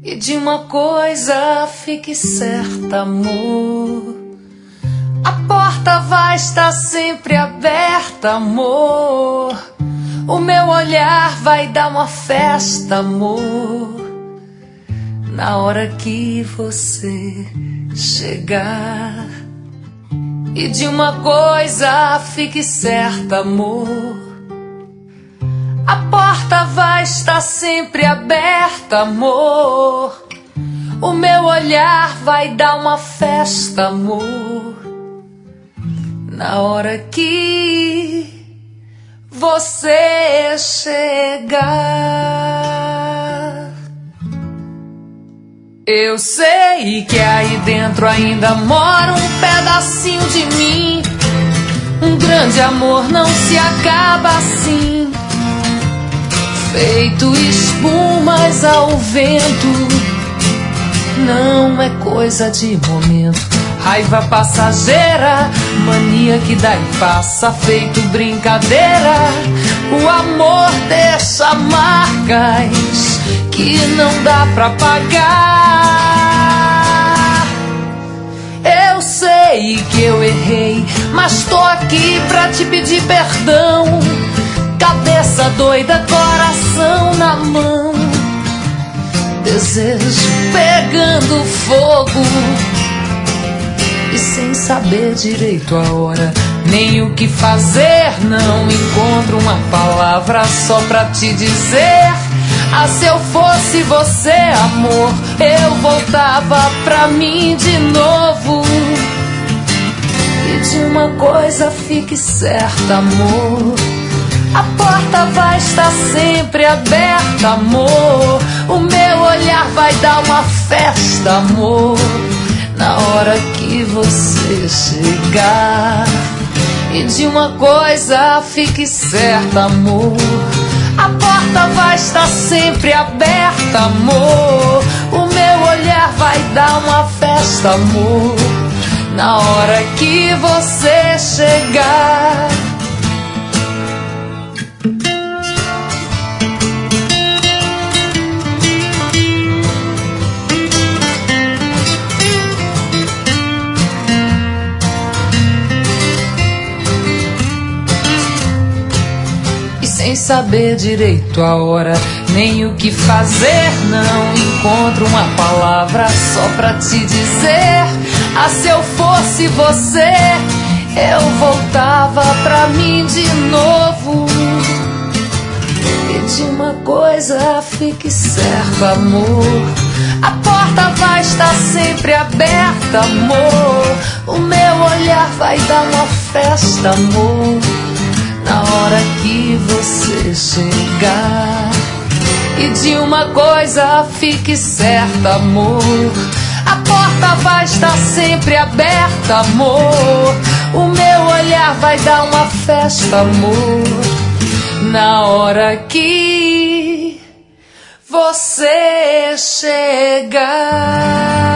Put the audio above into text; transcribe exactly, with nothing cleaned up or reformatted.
E de uma coisa fique certa, amor, a porta vai estar sempre aberta, amor. O meu olhar vai dar uma festa, amor, na hora que você chegar. E de uma coisa fique certa, amor, a porta vai estar sempre aberta, amor. O meu olhar vai dar uma festa, amor, na hora que você chegar. Eu sei que aí dentro ainda mora um pedacinho de mim. Um grande amor não se acaba assim, feito espumas ao vento. Não é coisa de momento, raiva passageira, mania que dá e passa, feito brincadeira. O amor deixa marcas que não dá pra pagar. Eu sei que eu errei, mas tô aqui pra te pedir perdão. Cabeça doida, coração na mão, desejo pegando fogo, e sem saber direito a hora nem o que fazer, não encontro uma palavra só pra te dizer. Ah, se eu fosse você, amor, eu voltava pra mim de novo. E de uma coisa fique certa, amor, a porta vai estar sempre aberta, amor. O meu olhar vai dar uma festa, amor, na hora que você chegar. E de uma coisa fique certa, amor, a porta vai estar sempre aberta, amor. O meu olhar vai dar uma festa, amor, na hora que você chegar. Sem saber direito a hora nem o que fazer, não encontro uma palavra só pra te dizer. Ah, se eu fosse você, eu voltava pra mim de novo. E de uma coisa fique certa, amor, a porta vai estar sempre aberta, amor. O meu olhar vai dar uma festa, amor, na hora que você chegar. E de uma coisa fique certa, amor, a porta vai estar sempre aberta, amor. O meu olhar vai dar uma festa, amor, na hora que você chegar.